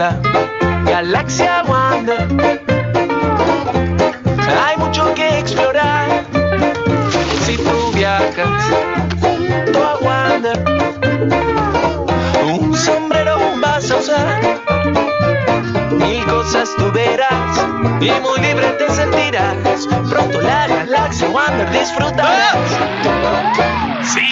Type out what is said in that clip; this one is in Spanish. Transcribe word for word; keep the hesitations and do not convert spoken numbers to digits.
la galaxia Wander. Hay mucho que explorar si tú viajas junto a Wander. Un sombrero vas a usar, mil cosas tú verás y muy libre te sentirás. Pronto la galaxia Wander disfrutarás. Si